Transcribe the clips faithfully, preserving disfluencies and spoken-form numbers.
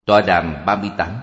Tọa đàm ba mươi tám.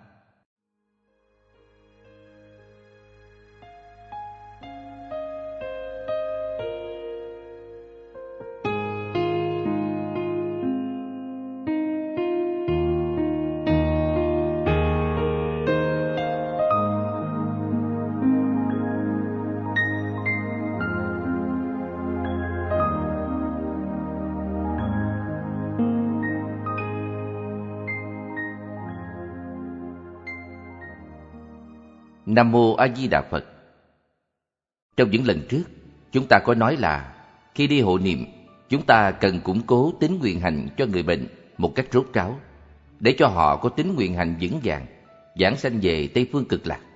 Nam Mô A Di Đà Phật. Trong những lần trước, chúng ta có nói là khi đi hộ niệm, chúng ta cần củng cố tín nguyện hành cho người bệnh một cách rốt ráo, để cho họ có tín nguyện hành vững vàng, vãng sanh về Tây Phương Cực Lạc.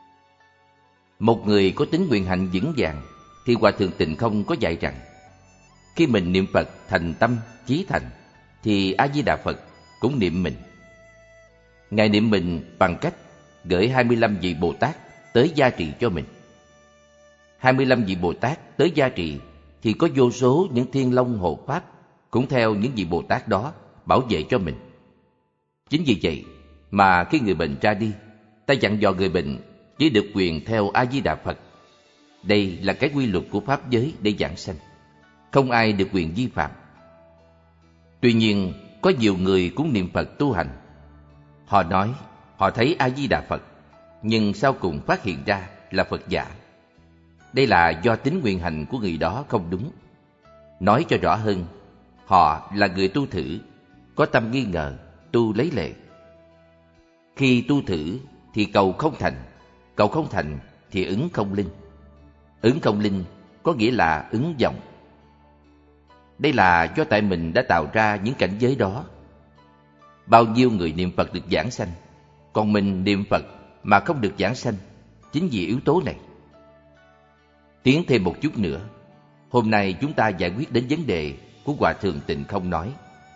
Một người có tín nguyện hành vững vàng thì Hòa Thượng Tịnh Không có dạy rằng, khi mình niệm Phật thành tâm, chí thành, thì A Di Đà Phật cũng niệm mình. Ngài niệm mình bằng cách gửi hai mươi lăm vị Bồ Tát tới gia trì cho mình. hai mươi lăm vị Bồ Tát tới gia trì thì có vô số những thiên long hộ pháp cũng theo những vị Bồ Tát đó bảo vệ cho mình. Chính vì vậy mà khi người bệnh ra đi, ta dặn dò người bệnh chỉ được quyền theo A Di Đà Phật. Đây là cái quy luật của pháp giới để giảng sanh, không ai được quyền vi phạm. Tuy nhiên, có nhiều người cũng niệm Phật tu hành. Họ nói họ thấy A Di Đà Phật, nhưng sau cùng phát hiện ra là Phật giả. Đây là do tín nguyện hành của người đó không đúng. Nói cho rõ hơn, họ là người tu thử, có tâm nghi ngờ, tu lấy lệ. Khi tu thử thì cầu không thành, cầu không thành thì ứng không linh. Ứng không linh có nghĩa là ứng vọng. Đây là do tại mình đã tạo ra những cảnh giới đó. Bao nhiêu người niệm Phật được giảng sanh, còn mình niệm Phật mà không được giảng sanh, chính vì yếu tố này. Tiến thêm một chút nữa, hôm nay chúng ta giải quyết đến vấn đề của Hòa Thượng Tịnh Không nói.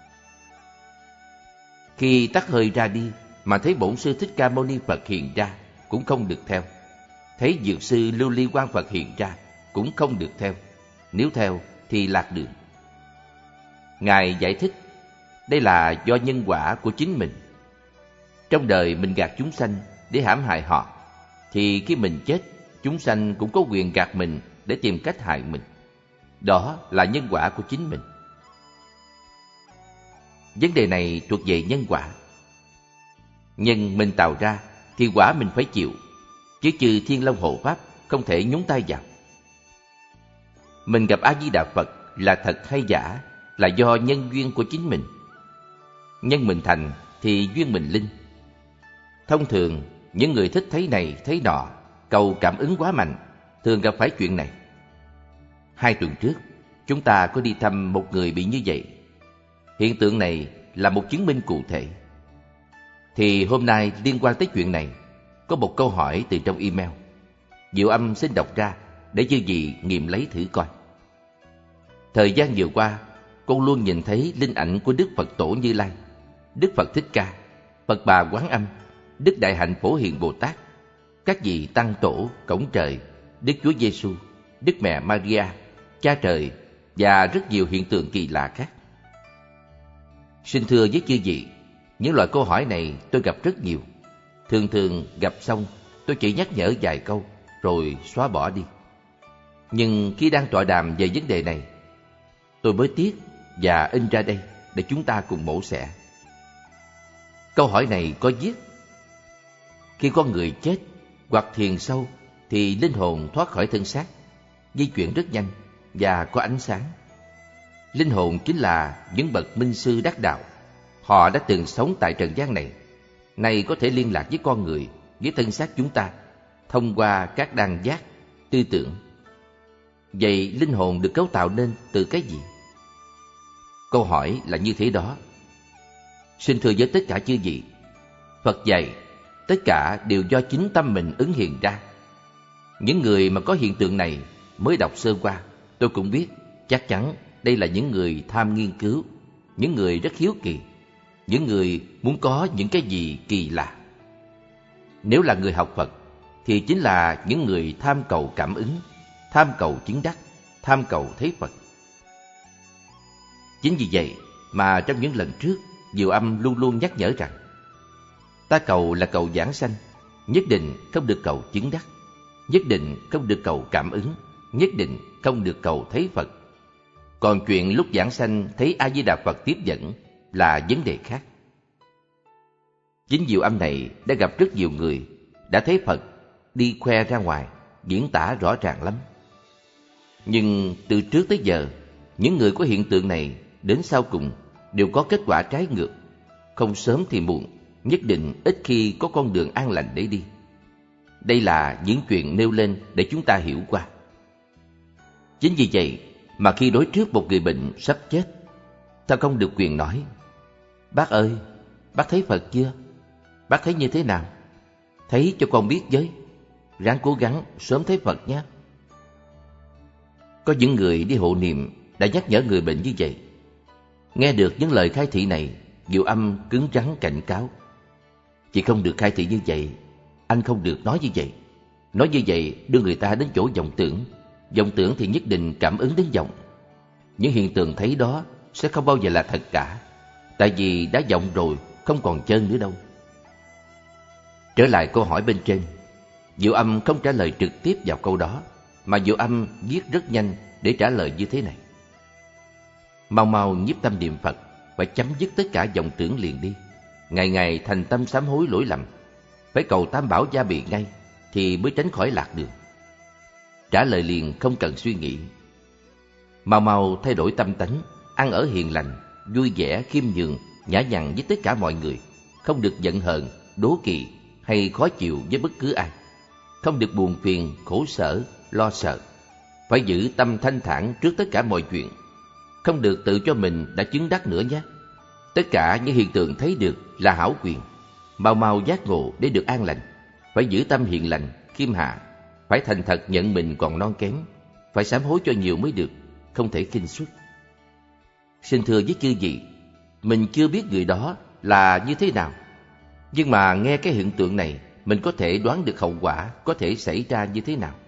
Khi tắt hơi ra đi mà thấy Bổn Sư Thích Ca Mâu Ni Phật hiện ra cũng không được theo. Thấy Dược Sư Lưu Ly Quang Phật hiện ra cũng không được theo. Nếu theo thì lạc đường. Ngài giải thích, đây là do nhân quả của chính mình. Trong đời mình gạt chúng sanh để hãm hại họ, thì khi mình chết, chúng sanh cũng có quyền gạt mình để tìm cách hại mình. Đó là nhân quả của chính mình. Vấn đề này thuộc về nhân quả. Nhân mình tạo ra thì quả mình phải chịu, chứ trừ Thiên Long hộ pháp không thể nhúng tay vào. Mình gặp A Di Đà Phật là thật hay giả là do nhân duyên của chính mình. Nhân mình thành thì duyên mình linh. Thông thường, những người thích thấy này thấy nọ, cầu cảm ứng quá mạnh, thường gặp phải chuyện này. Hai tuần trước, chúng ta có đi thăm một người bị như vậy. Hiện tượng này là một chứng minh cụ thể. Thì hôm nay liên quan tới chuyện này, có một câu hỏi từ trong email. Diệu Âm xin đọc ra để chư vị nghiệm lấy thử coi. Thời gian vừa qua, con luôn nhìn thấy linh ảnh của Đức Phật Tổ Như Lai, Đức Phật Thích Ca, Phật Bà Quán Âm, Đức Đại Hạnh Phổ Hiền Bồ Tát, các vị Tăng Tổ, Cổng Trời, Đức Chúa Giêsu, Đức Mẹ Maria, Cha Trời và rất nhiều hiện tượng kỳ lạ khác. Xin thưa với chư vị, những loại câu hỏi này tôi gặp rất nhiều. Thường thường gặp xong tôi chỉ nhắc nhở vài câu rồi xóa bỏ đi. Nhưng khi đang tọa đàm về vấn đề này, tôi mới tiếc và in ra đây để chúng ta cùng mổ xẻ. Câu hỏi này có viết: khi con người chết hoặc thiền sâu thì linh hồn thoát khỏi thân xác, di chuyển rất nhanh và có ánh sáng. Linh hồn chính là những bậc minh sư đắc đạo. Họ đã từng sống tại trần gian này, nay có thể liên lạc với con người, với thân xác chúng ta thông qua các đan giác, tư tưởng. Vậy linh hồn được cấu tạo nên từ cái gì? Câu hỏi là như thế đó. Xin thưa với tất cả chư vị, Phật dạy tất cả đều do chính tâm mình ứng hiện ra. Những người mà có hiện tượng này mới đọc sơ qua, tôi cũng biết chắc chắn đây là những người tham nghiên cứu, những người rất hiếu kỳ, những người muốn có những cái gì kỳ lạ. Nếu là người học Phật thì chính là những người tham cầu cảm ứng, tham cầu chứng đắc, tham cầu thấy Phật. Chính vì vậy mà trong những lần trước, Diệu Âm luôn luôn nhắc nhở rằng Ta cầu là cầu giảng sanh, nhất định không được cầu chứng đắc, nhất định không được cầu cảm ứng, nhất định không được cầu thấy Phật. Còn chuyện lúc giảng sanh thấy A Di Đà Phật tiếp dẫn là vấn đề khác. Chính Diệu Âm này đã gặp rất nhiều người đã thấy Phật đi khoe ra ngoài, diễn tả rõ ràng lắm. Nhưng từ trước tới giờ, những người có hiện tượng này đến sau cùng đều có kết quả trái ngược. Không sớm thì muộn, nhất định ít khi có con đường an lành để đi. Đây là những chuyện nêu lên để chúng ta hiểu qua. Chính vì vậy mà khi đối trước một người bệnh sắp chết, ta không được quyền nói: "Bác ơi, bác thấy Phật chưa? Bác thấy như thế nào? Thấy cho con biết với. Ráng cố gắng sớm thấy Phật nhé." Có những người đi hộ niệm đã nhắc nhở người bệnh như vậy. Nghe được những lời khai thị này, Diệu Âm cứng rắn cảnh cáo: "Chị không được khai thị như vậy, anh không được nói như vậy. Nói như vậy đưa người ta đến chỗ vọng tưởng. Vọng tưởng thì nhất định cảm ứng đến vọng. Những hiện tượng thấy đó sẽ không bao giờ là thật cả. Tại vì đã vọng rồi, không còn chân nữa đâu." Trở lại câu hỏi bên trên, Diệu Âm không trả lời trực tiếp vào câu đó, mà Diệu Âm viết rất nhanh để trả lời như thế này: "Mau mau nhiếp tâm niệm Phật, phải chấm dứt tất cả vọng tưởng liền đi. Ngày ngày thành tâm sám hối lỗi lầm, phải cầu Tam Bảo gia bị ngay thì mới tránh khỏi lạc đường." Trả lời liền không cần suy nghĩ. Mau mau thay đổi tâm tánh, ăn ở hiền lành, vui vẻ, khiêm nhường, nhã nhặn với tất cả mọi người, không được giận hờn, đố kỵ hay khó chịu với bất cứ ai, không được buồn phiền, khổ sở, lo sợ. Phải giữ tâm thanh thản trước tất cả mọi chuyện, không được tự cho mình đã chứng đắc nữa nhé. Tất cả những hiện tượng thấy được là hảo quyền, mau mau giác ngộ để được an lành. Phải giữ tâm hiền lành, khiêm hạ, phải thành thật nhận mình còn non kém, phải sám hối cho nhiều mới được, không thể khinh suất. Xin thưa với chư vị, mình chưa biết người đó là như thế nào, nhưng mà nghe cái hiện tượng này, mình có thể đoán được hậu quả có thể xảy ra như thế nào.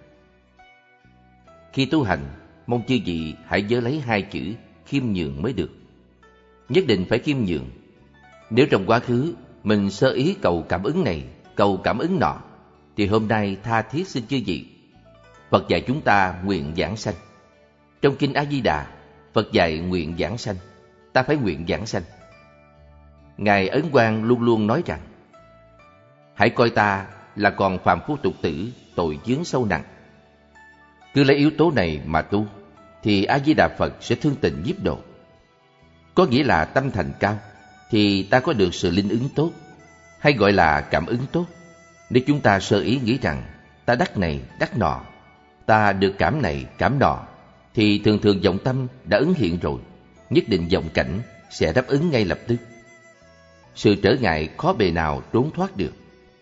Khi tu hành, mong chư vị hãy nhớ lấy hai chữ khiêm nhường mới được. Nhất định phải khiêm nhường. Nếu trong quá khứ mình sơ ý cầu cảm ứng này, cầu cảm ứng nọ, thì hôm nay tha thiết xin chư vị, Phật dạy chúng ta nguyện giảng sanh. Trong kinh A Di Đà, Phật dạy nguyện giảng sanh, ta phải nguyện giảng sanh. Ngài Ấn Quang luôn luôn nói rằng: "Hãy coi ta là còn phàm phu tục tử, tội chướng sâu nặng. Cứ lấy yếu tố này mà tu, thì A Di Đà Phật sẽ thương tình nhiếp độ." Có nghĩa là tâm thành cao thì ta có được sự linh ứng tốt, hay gọi là cảm ứng tốt. Nếu chúng ta sơ ý nghĩ rằng ta đắc này đắc nọ, ta được cảm này cảm nọ, thì thường thường vọng tâm đã ứng hiện rồi, nhất định vọng cảnh sẽ đáp ứng ngay lập tức. Sự trở ngại khó bề nào trốn thoát được.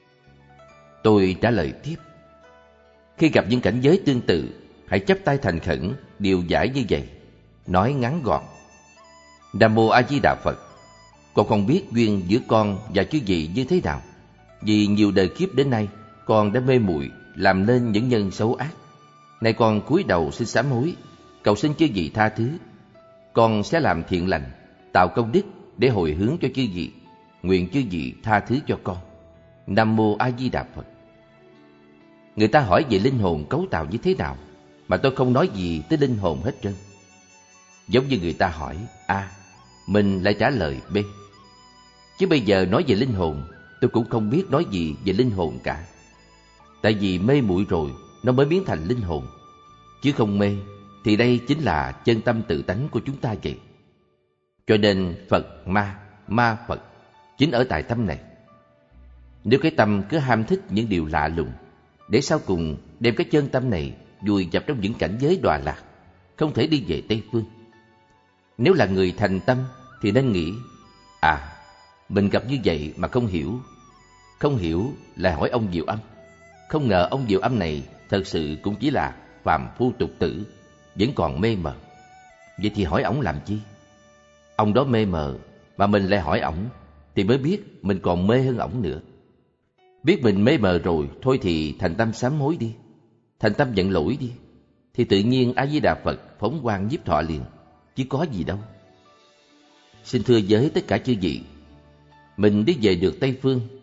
Tôi trả lời tiếp: khi gặp những cảnh giới tương tự, hãy chắp tay thành khẩn, điều giải như vậy, nói ngắn gọn: "Nam mô A Di Đà Phật. Con không biết duyên giữa con và chư vị như thế nào, vì nhiều đời kiếp đến nay con đã mê muội làm nên những nhân xấu ác. Nay con cúi đầu xin sám hối, cầu xin chư vị tha thứ. Con sẽ làm thiện lành, tạo công đức để hồi hướng cho chư vị. Nguyện chư vị tha thứ cho con. Nam mô A Di Đà Phật." Người ta hỏi về linh hồn cấu tạo như thế nào, mà tôi không nói gì tới linh hồn hết trơn. Giống như người ta hỏi A, mình lại trả lời B. Chứ bây giờ nói về linh hồn, tôi cũng không biết nói gì về linh hồn cả. Tại vì mê muội rồi, nó mới biến thành linh hồn. Chứ không mê, thì đây chính là chân tâm tự tánh của chúng ta vậy. Cho nên Phật ma, ma Phật, chính ở tại tâm này. Nếu cái tâm cứ ham thích những điều lạ lùng, để sau cùng đem cái chân tâm này vùi dập trong những cảnh giới đọa lạc, không thể đi về Tây Phương. Nếu là người thành tâm thì nên nghĩ: à, mình gặp như vậy mà không hiểu. Không hiểu là hỏi ông Diệu Âm. Không ngờ ông Diệu Âm này thật sự cũng chỉ là phàm phu tục tử, vẫn còn mê mờ. Vậy thì hỏi ổng làm chi? Ông đó mê mờ mà mình lại hỏi ổng, thì mới biết mình còn mê hơn ổng nữa. Biết mình mê mờ rồi, thôi thì thành tâm sám hối đi, thành tâm nhận lỗi đi, thì tự nhiên A Di Đà Phật phóng quang nhiếp thọ liền, chứ có gì đâu. Xin thưa với tất cả chư vị, mình đi về được Tây Phương,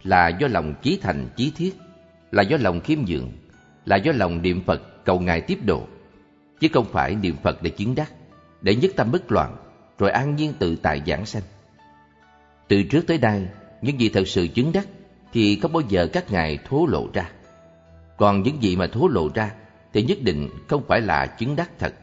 là do lòng chí thành chí thiết, là do lòng khiêm nhường, là do lòng niệm Phật cầu Ngài tiếp độ, chứ không phải niệm Phật để chứng đắc, để nhất tâm bất loạn, rồi an nhiên tự tại giảng sanh. Từ trước tới nay, những gì thật sự chứng đắc thì không bao giờ các ngài thố lộ ra. Còn những gì mà thố lộ ra thì nhất định không phải là chứng đắc thật.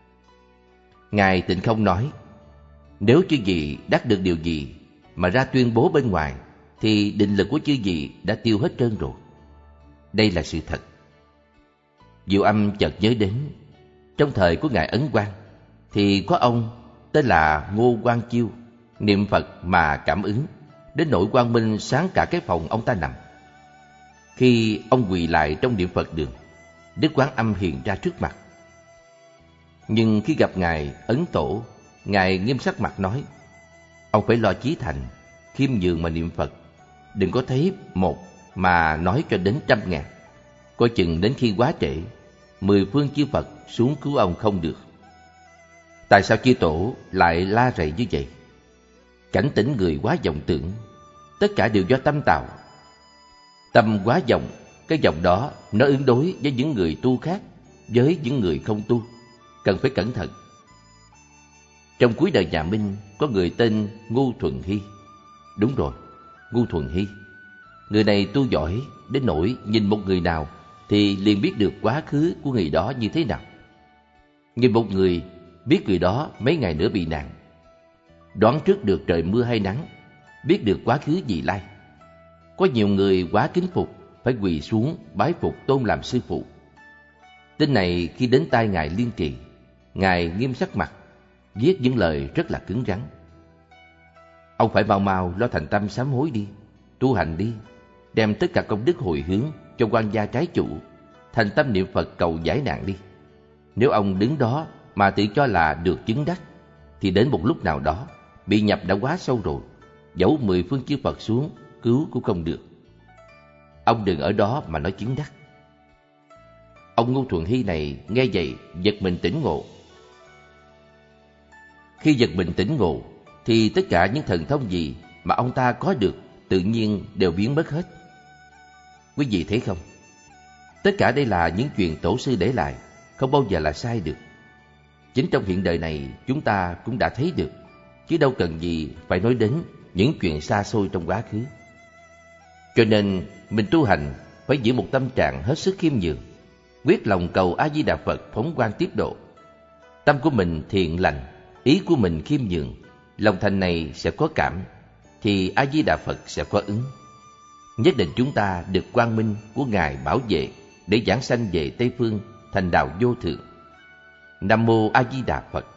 Ngài Tịnh Không nói, nếu chư vị đắc được điều gì mà ra tuyên bố bên ngoài thì định lực của chư vị đã tiêu hết trơn rồi. Đây là sự thật. Diệu Âm chợt nhớ đến, trong thời của ngài Ấn Quang thì có ông tên là Ngô Quang Chiêu niệm Phật mà cảm ứng, đến nỗi quang minh sáng cả cái phòng ông ta nằm. Khi ông quỳ lại trong niệm Phật đường, Đức Quán Âm hiện ra trước mặt. Nhưng khi gặp ngài Ấn Tổ, ngài nghiêm sắc mặt nói, ông phải lo chí thành, khiêm nhường mà niệm Phật, đừng có thấy một mà nói cho đến trăm ngàn. Coi chừng đến khi quá trễ, mười phương chư Phật xuống cứu ông không được. Tại sao chư Tổ lại la rầy như vậy? Cảnh tỉnh người quá vọng tưởng, tất cả đều do tâm tạo. Tâm quá vọng, cái vọng đó nó ứng đối với những người tu khác, với những người không tu, cần phải cẩn thận. Trong cuối đời nhà Minh có người tên Ngu Thuần Hy. Đúng rồi, Ngu Thuần Hy. Người này tu giỏi đến nỗi nhìn một người nào thì liền biết được quá khứ của người đó như thế nào. Nhìn một người biết người đó mấy ngày nữa bị nạn, đoán trước được trời mưa hay nắng, biết được quá khứ vị lai. Có nhiều người quá kính phục, phải quỳ xuống bái phục tôn làm sư phụ. Tin này khi đến tai ngài Liên Trì, ngài nghiêm sắc mặt, viết những lời rất là cứng rắn. Ông phải mau mau lo thành tâm sám hối đi, tu hành đi, đem tất cả công đức hồi hướng cho quan gia trái chủ, thành tâm niệm Phật cầu giải nạn đi. Nếu ông đứng đó mà tự cho là được chứng đắc, thì đến một lúc nào đó bị nhập đã quá sâu rồi, dẫu mười phương chư Phật xuống cứu cũng không được. Ông đừng ở đó mà nói chứng đắc. Ông Ngô Thuần Hy này nghe vậy giật mình tỉnh ngộ. Khi giật mình tỉnh ngộ thì tất cả những thần thông gì mà ông ta có được tự nhiên đều biến mất hết. Quý vị thấy không? Tất cả đây là những chuyện tổ sư để lại, không bao giờ là sai được. Chính trong hiện đời này chúng ta cũng đã thấy được, chứ đâu cần gì phải nói đến những chuyện xa xôi trong quá khứ. Cho nên mình tu hành phải giữ một tâm trạng hết sức khiêm nhường, quyết lòng cầu A Di Đà Phật phóng quang tiếp độ. Tâm của mình thiện lành, ý của mình khiêm nhường, lòng thành này sẽ có cảm, thì A Di Đà Phật sẽ có ứng. Nhất định chúng ta được quang minh của ngài bảo vệ để giảng sanh về Tây phương thành đạo vô thượng. Nam mô A Di Đà Phật.